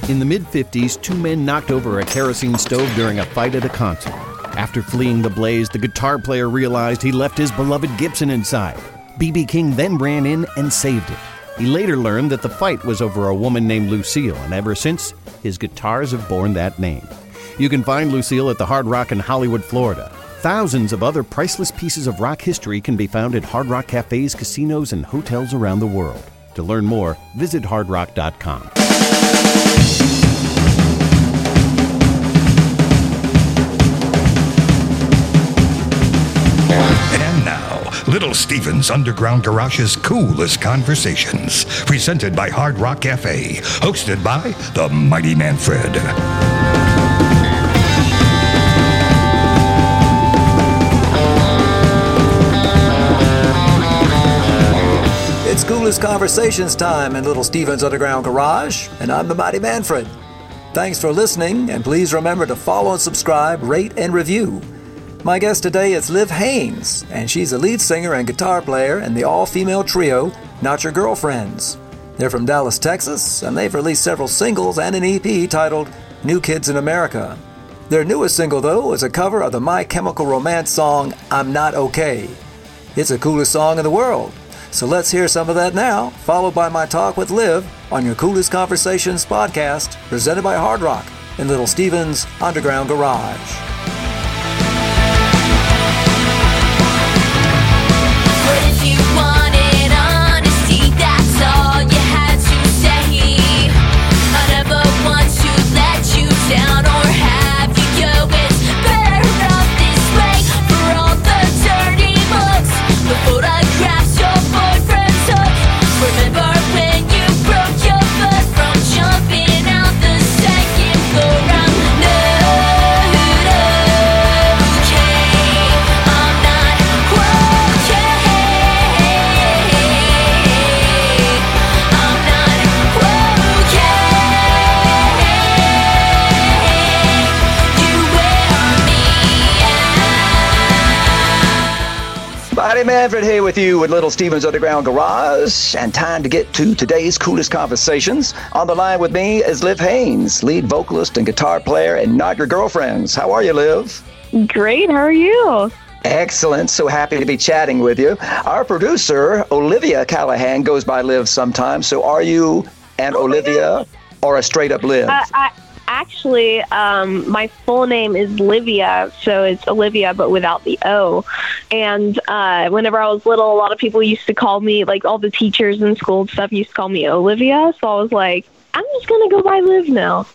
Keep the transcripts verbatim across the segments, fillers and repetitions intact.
In the mid-fifties, two men knocked over a kerosene stove during a fight at a concert. After fleeing the blaze, the guitar player realized he left his beloved Gibson inside. B B King then ran in and saved it. He later learned that the fight was over a woman named Lucille, and ever since, his guitars have borne that name. You can find Lucille at the Hard Rock in Hollywood, Florida. Thousands of other priceless pieces of rock history can be found at Hard Rock cafes, casinos, and hotels around the world. To learn more, visit hard rock dot com. And now, Little Steven's Underground Garage's Coolest Conversations, presented by Hard Rock Cafe, hosted by the Mighty Manfred. It's Coolest Conversations time in Little Steven's Underground Garage, and I'm the Mighty Manfred. Thanks for listening, and please remember to follow and subscribe, rate, and review. My guest today is Liv Haynes, and she's a lead singer and guitar player in the all-female trio, Not Your Girlfriends. They're from Dallas, Texas, and they've released several singles and an E P titled New Kids in America. Their newest single, though, is a cover of the My Chemical Romance song, I'm Not Okay. It's the coolest song in the world. So let's hear some of that now, followed by my talk with Liv on your Coolest Conversations podcast, presented by Hard Rock in Little Steven's Underground Garage. Mighty Manfred here with you at Little Steven's Underground Garage, and time to get to today's Coolest Conversations. On the line with me is Liv Haynes, lead vocalist and guitar player in Not Your Girlfriends. How are you, Liv? Great, how are you? Excellent, so happy to be chatting with you. Our producer, Olivia Callahan, goes by Liv sometimes, so are you an oh Olivia or a straight-up Liv? Uh, I- Actually, um, my full name is Livia, so it's Olivia, but without the O. And uh, whenever I was little, a lot of people used to call me, like all the teachers in school and stuff used to call me Olivia. So I was like, I'm just going to go by Liv now.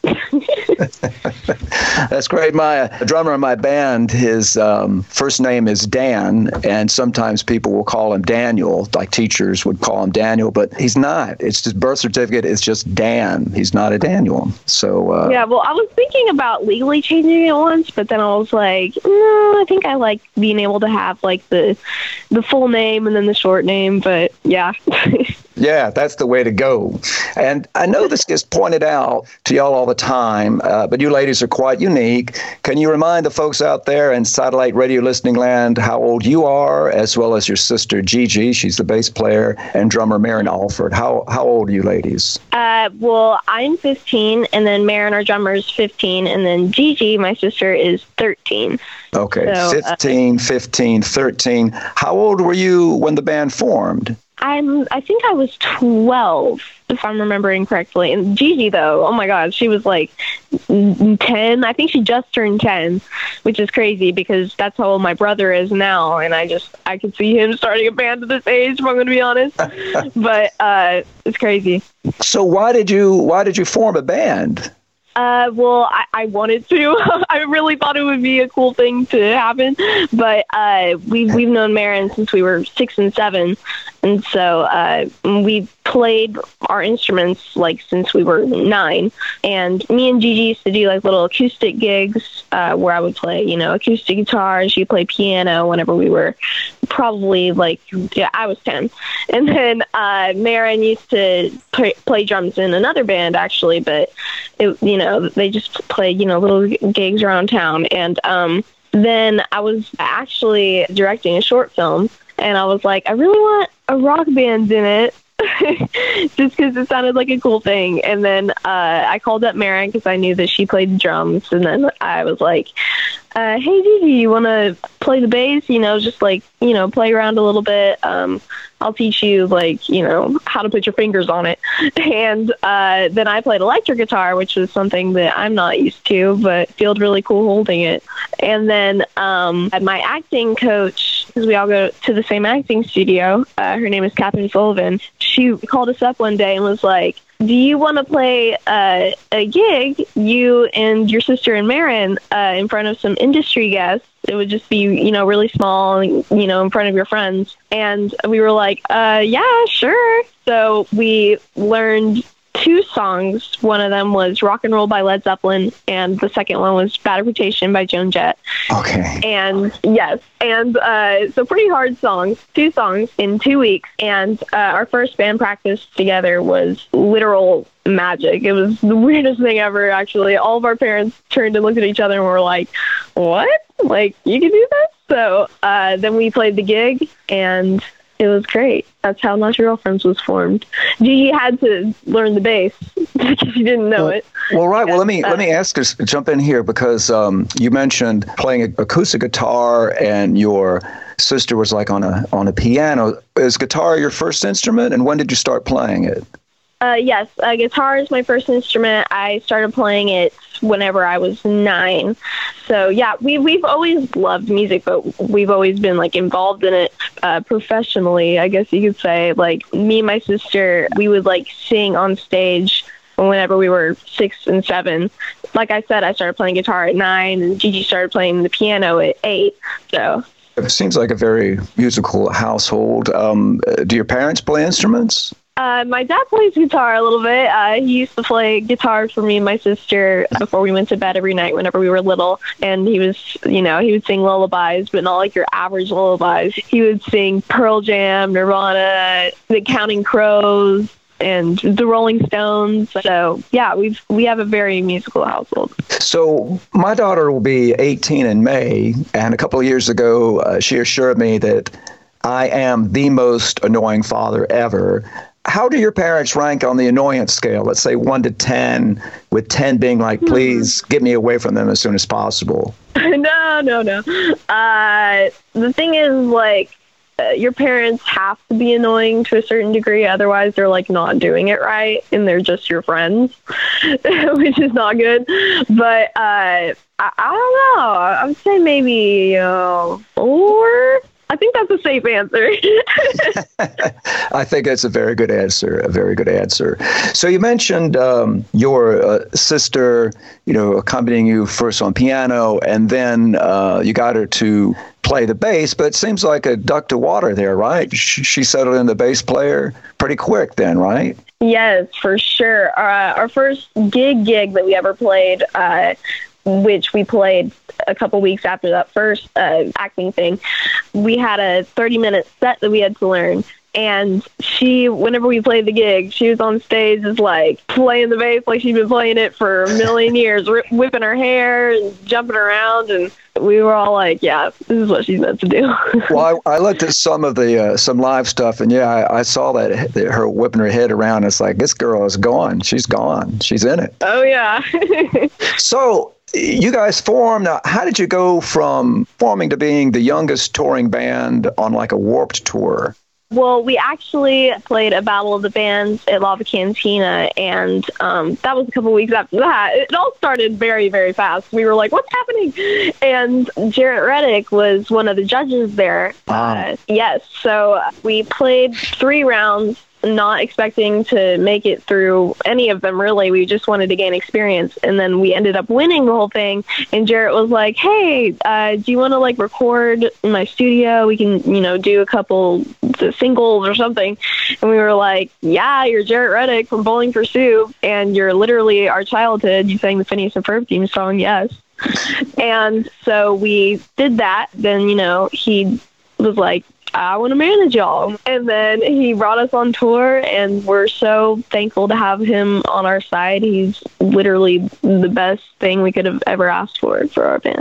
That's great. My uh, drummer in my band, his um, first name is Dan, and sometimes people will call him Daniel, like teachers would call him Daniel, but he's not. It's his birth certificate is just Dan. He's not a Daniel. So uh, yeah, well, I was thinking about legally changing it once, but then I was like, no, I think I like being able to have like the the full name and then the short name, but yeah. Yeah, that's the way to go. And I know this gets pointed out to y'all all the time, uh, but you ladies are quite unique. Can you remind the folks out there in satellite radio listening land how old you are, as well as your sister Gigi, she's the bass player, and drummer Maren Alford? How how old are you ladies? Uh, well, I'm fifteen, and then Maren, our drummer, is fifteen, and then Gigi, my sister, is thirteen. Okay, so, fifteen, uh, fifteen, thirteen. How old were you when the band formed? I'm, I think I was twelve, if I'm remembering correctly. And Gigi, though, oh my God, she was like ten. I think she just turned ten, which is crazy because that's how old my brother is now. And I just, I could see him starting a band at this age, if I'm going to be honest. But uh, it's crazy. So why did you, why did you form a band? Uh, well, I, I wanted to. I really thought it would be a cool thing to happen, but uh, we've we've known Maren since we were six and seven, and so uh, we played our instruments like since we were nine. And me and Gigi used to do like little acoustic gigs uh, where I would play, you know, acoustic guitar. She would play piano whenever we were probably like, yeah, I was ten. And then uh, Maren used to play, play drums in another band actually, but it, you know, they just played, you know, little gigs around town. And um, then I was actually directing a short film, and I was like, I really want a rock band in it. just because it sounded like a cool thing. And then uh, I called up Marin because I knew that she played drums. And then I was like, uh, hey, Gigi, you want to play the bass? You know, just like, you know, play around a little bit. Um, I'll teach you, like, you know, how to put your fingers on it. And uh, then I played electric guitar, which was something that I'm not used to, but felt really cool holding it. And then um, my acting coach, because we all go to the same acting studio, uh, her name is Catherine Sullivan. She called us up one day and was like, do you want to play uh, a gig, you and your sister and Marin, uh, in front of some industry guests? It would just be, you know, really small, you know, in front of your friends. And we were like, uh, yeah, sure. So we learned two songs. One of them was Rock and Roll by Led Zeppelin, and the second one was Bad Reputation by Joan Jett. Okay. And yes, and uh, so pretty hard songs, two songs in two weeks. And uh, our first band practice together was literal magic. It was the weirdest thing ever, actually. All of our parents turned and looked at each other and were like, what? Like, you can do this? So uh, then we played the gig, and it was great. That's how Not Your Girlfriends was formed. Gigi had to learn the bass because she didn't know well, it. Well, right. Well, let me uh, let me ask us, jump in here, because um, you mentioned playing acoustic guitar, and your sister was like on a on a piano. Is guitar your first instrument, and when did you start playing it? Uh, yes, uh, guitar is my first instrument. I started playing it whenever I was nine. So yeah, we we've always loved music, but we've always been like involved in it uh, professionally, I guess you could say. Like me and my sister, we would like sing on stage whenever we were six and seven. Like I said, I started playing guitar at nine, and Gigi started playing the piano at eight. So it seems like a very musical household. Um, do your parents play instruments? Uh, my dad plays guitar a little bit. Uh, he used to play guitar for me and my sister before we went to bed every night whenever we were little. And he was, you know, he would sing lullabies, but not like your average lullabies. He would sing Pearl Jam, Nirvana, The Counting Crows, and the Rolling Stones. So yeah, we've we have a very musical household. So my daughter will be eighteen in May, and a couple of years ago, uh, she assured me that I am the most annoying father ever. How do your parents rank on the annoyance scale? Let's say one to ten, with ten being like, please get me away from them as soon as possible. no, no, no. Uh, the thing is, like, uh, your parents have to be annoying to a certain degree. Otherwise, they're, like, not doing it right, and they're just your friends, which is not good. But uh, I, I don't know. I would say maybe uh, four. I think that's a safe answer. I think that's a very good answer, a very good answer. So you mentioned um, your uh, sister, you know, accompanying you first on piano, and then uh, you got her to play the bass, but it seems like a duck to water there, right? She, she settled in the bass player pretty quick then, right? Yes, for sure. Uh, our first gig gig that we ever played, uh, which we played a couple weeks after that first uh, acting thing, we had a thirty-minute set that we had to learn. And she, whenever we played the gig, she was on stage just like playing the bass like she'd been playing it for a million years, rip, whipping her hair and jumping around. And we were all like, yeah, this is what she's meant to do. Well, I, I looked at some of the, uh, some live stuff, and yeah, I, I saw that, that her whipping her head around. It's like, this girl is gone. She's gone. She's in it. Oh, yeah. So you guys formed. Now, how did you go from forming to being the youngest touring band on like a Warped tour? Well, we actually played a Battle of the Bands at Lava Cantina, and um, that was a couple weeks after that. It all started very, very fast. We were like, what's happening? And Jarrett Reddick was one of the judges there. Wow. Uh, yes, so we played three rounds, not expecting to make it through any of them, really. We just wanted to gain experience, and then we ended up winning the whole thing. And Jarrett was like, hey, uh, do you want to like record in my studio? We can, you know, do a couple singles or something. And we were like, yeah, you're Jarrett Reddick from Bowling for Soup, and you're literally our childhood. You sang the Phineas and Ferb theme song, yes. And so we did that. Then, you know, he was like, I want to manage y'all. And then he brought us on tour, and we're so thankful to have him on our side. He's literally the best thing we could have ever asked for for our band.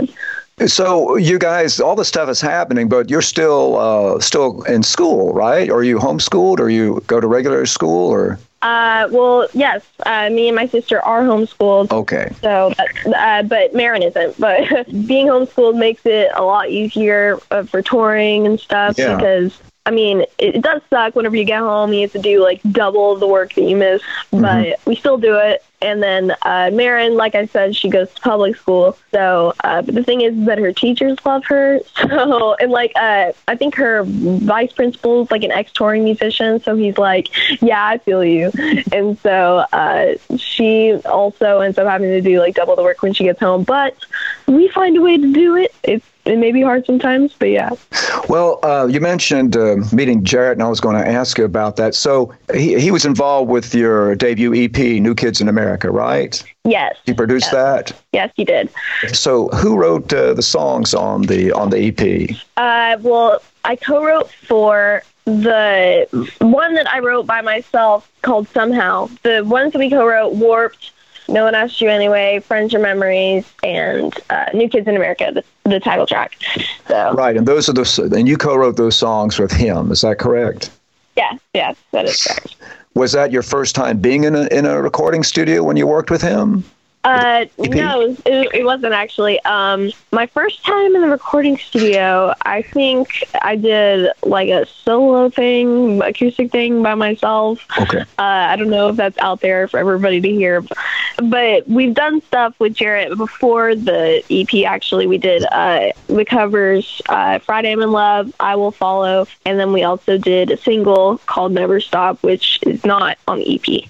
So you guys, all this stuff is happening, but you're still uh, still in school, right? Or are you homeschooled, or you go to regular school, or? Uh, well, yes. Uh, me and my sister are homeschooled. Okay. So, uh, but Marin isn't. But being homeschooled makes it a lot easier uh, for touring and stuff Yeah. because. I mean, it does suck whenever you get home. You have to do, like, double the work that you miss. But mm-hmm. we still do it. And then uh, Marin, like I said, she goes to public school. So, uh, but the thing is that her teachers love her. So, and, like, uh, I think her vice principal is, like, an ex-touring musician. So he's like, yeah, I feel you. And so uh, she also ends up having to do, like, double the work when she gets home. But we find a way to do it. It's It may be hard sometimes, but yeah. Well, uh, you mentioned uh, meeting Jarrett, and I was going to ask you about that. So he, he was involved with your debut E P, New Kids in America, right? Yes. He produced yes. that? Yes, he did. So who wrote uh, the songs on the on the E P? Uh, well, I co-wrote for the one that I wrote by myself called Somehow. The ones that we co-wrote, Warped, No One Asked You Anyway, Friends Your Memories, and uh, New Kids in America, the, the title track. So. Right, and those are the and you co-wrote those songs with him. Is that correct? Yeah, yeah, that is correct. Was that your first time being in a in a recording studio when you worked with him? Uh, no, it, it wasn't actually. Um, my first time in the recording studio, I think I did like a solo thing, acoustic thing by myself. Okay. Uh, I don't know if that's out there for everybody to hear, but we've done stuff with Jarrett before the E P. Actually, we did uh, the covers, uh, Friday I'm in Love, I Will Follow, and then we also did a single called Never Stop, which is not on the E P.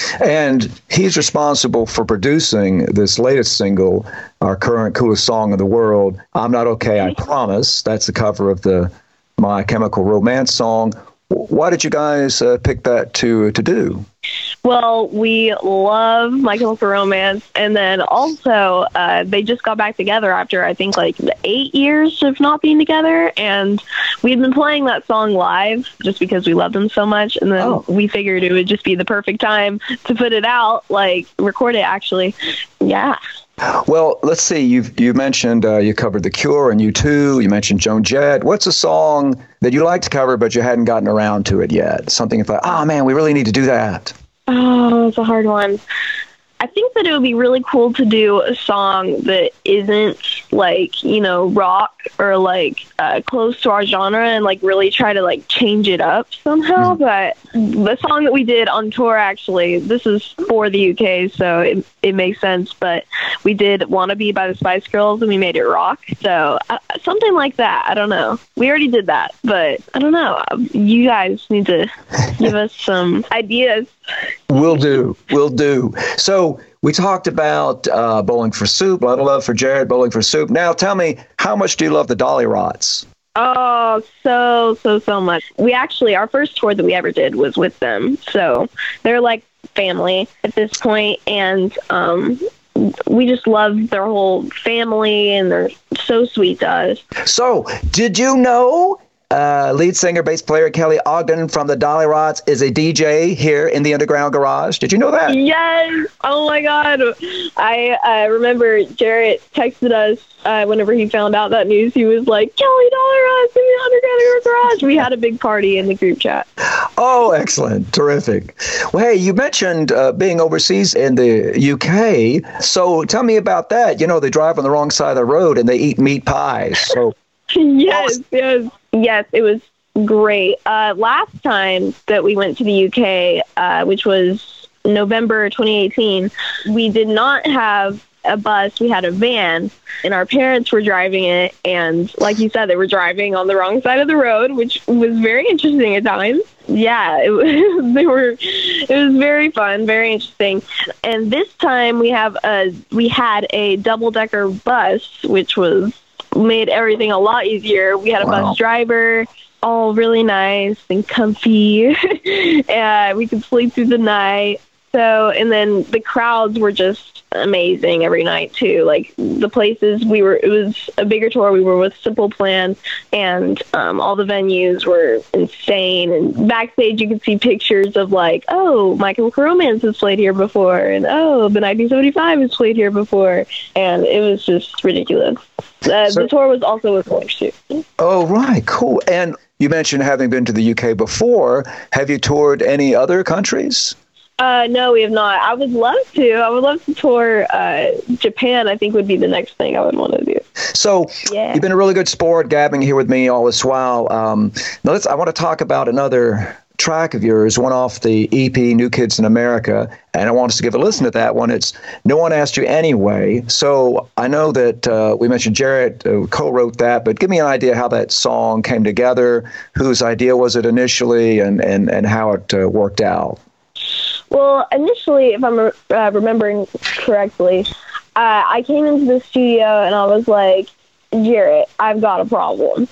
And he's responsible for producing this latest single, our current coolest song in the world, I'm Not Okay, I Promise. That's the cover of the My Chemical Romance song. Why did you guys uh, pick that to to do? Well, we love My Chemical Romance, and then also uh, they just got back together after I think like eight years of not being together, and we'd been playing that song live just because we love them so much, and then oh. we figured it would just be the perfect time to put it out, like record it actually. Yeah. Well, let's see. You've you mentioned uh, you covered The Cure and U two. You mentioned Joan Jett. What's a song that you like to cover but you hadn't gotten around to it yet? Something you thought, oh man, we really need to do that. Oh, it's a hard one. I think that it would be really cool to do a song that isn't like, you know, rock or like uh, close to our genre and like really try to like change it up somehow. Mm. But the song that we did on tour, actually, this is for the U K, so it, it makes sense. But we did Wanna Be by the Spice Girls and we made it rock. So uh, something like that. I don't know. We already did that, but I don't know. You guys need to give us some ideas. Will do. Will do. So we talked about uh, Bowling for Soup, a lot of love for Jarrett, Bowling for Soup. Now tell me, how much do you love the Dolly Rots? Oh, so, so, so much. We actually, our first tour that we ever did was with them. So they're like family at this point, and um, we just love their whole family, and they're so sweet to us. So did you know Uh, lead singer, bass player Kelly Ogden from the Dolly Rots is a D J here in the Underground Garage? Did you know that? Yes. Oh, my God. I uh, remember Jarrett texted us uh, whenever he found out that news. He was like, Kelly Dolly Rots in the Underground Garage. We had a big party in the group chat. Oh, excellent. Terrific. Well, hey, you mentioned uh, being overseas in the U K. So tell me about that. You know, they drive on the wrong side of the road and they eat meat pies. So yes, yes. Yes, it was great. Uh, last time that we went to the U K, uh, which was November twenty eighteen, we did not have a bus. We had a van, and our parents were driving it. And like you said, they were driving on the wrong side of the road, which was very interesting at times. Yeah, it was, they were. It was very fun, very interesting. And this time we have a we had a double decker bus, which was. Made everything a lot easier. We had a wow. bus driver, all really nice and comfy. And we could sleep through the night. So, and then the crowds were just amazing every night too. Like the places we were, it was a bigger tour. We were with Simple Plan, and um, all the venues were insane. And backstage, you could see pictures of like, oh, My Chemical Romance has played here before, and oh, the nineteen seventy-five has played here before, and it was just ridiculous. Uh, so, the tour was also with Orange too. Oh, right, cool. And you mentioned having been to the U K before. Have you toured any other countries? Uh, no, we have not. I would love to. I would love to tour uh, Japan. I think would be the next thing I would want to do. So yeah. You've been a really good sport, gabbing here with me all this while. Um, now let's, I want to talk about another track of yours, one off the E P New Kids in America, and I want us to give a listen to that one. It's No One Asked You Anyway. So I know that uh, we mentioned Jarrett uh, co-wrote that, but give me an idea how that song came together, whose idea was it initially, and, and, and how it uh, worked out. Well, initially, if I'm uh, remembering correctly, uh, I came into the studio and I was like, Jarrett, I've got a problem.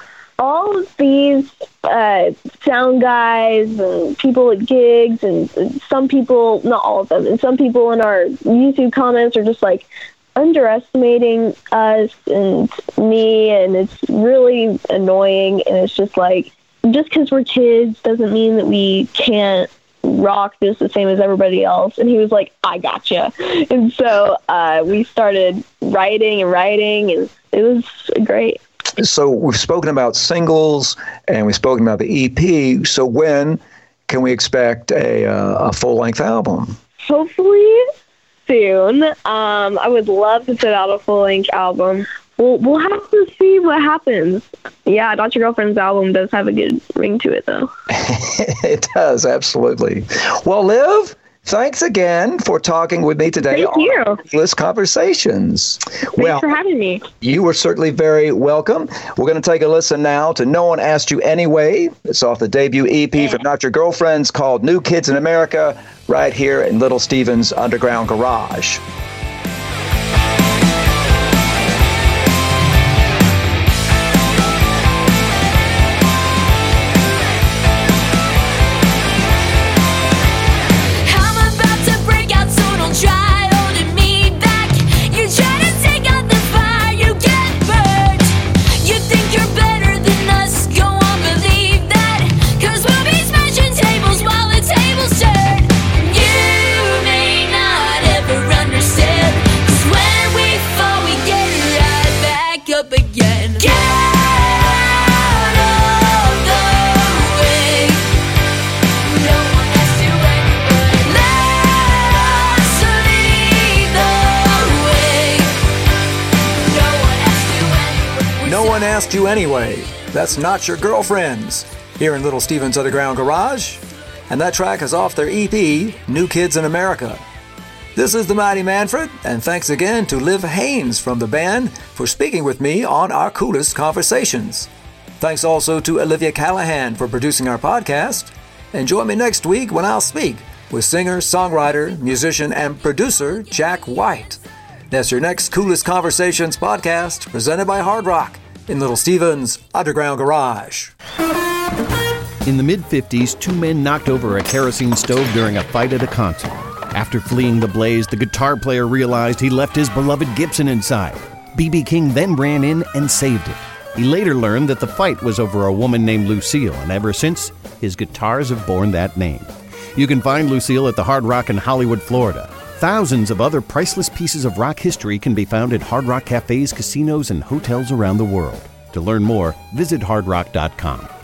All of these uh, sound guys and people at gigs, and some people, not all of them, and some people in our YouTube comments are just like underestimating us and me, and it's really annoying. And it's just like, just because we're kids doesn't mean that we can't rock just the same as everybody else. And he was like, I gotcha. And so uh, we started writing and writing, and it was great. So we've spoken about singles and we've spoken about the E P. So when can we expect a, uh, a full-length album? Hopefully soon. Um, I would love to put out a full-length album. We'll, we'll have to see what happens. Yeah, Not Your Girlfriend's album does have a good ring to it, though. It does, absolutely. Well, Liv, thanks again for talking with me today. Thank you. On Coolest Conversations. Thanks well, for having me. You were certainly very welcome. We're going to take a listen now to No One Asked You Anyway. It's off the debut E P yeah. from Not Your Girlfriends called New Kids in America, right here in Little Steven's Underground Garage. Asked You Anyway. That's Not Your Girlfriends, here in Little Steven's Underground Garage, and that track is off their E P, New Kids in America. This is the Mighty Manfred, and thanks again to Liv Haynes from the band for speaking with me on our Coolest Conversations. Thanks also to Olivia Callahan for producing our podcast, and join me next week when I'll speak with singer, songwriter, musician, and producer Jack White. That's your next Coolest Conversations podcast, presented by Hard Rock, in Little Steven's Underground Garage. In the mid-fifties, two men knocked over a kerosene stove during a fight at a concert. After fleeing the blaze, the guitar player realized he left his beloved Gibson inside. B B King then ran in and saved it. He later learned that the fight was over a woman named Lucille, and ever since, his guitars have borne that name. You can find Lucille at the Hard Rock in Hollywood, Florida. Thousands of other priceless pieces of rock history can be found at Hard Rock cafes, casinos, and hotels around the world. To learn more, visit hard rock dot com.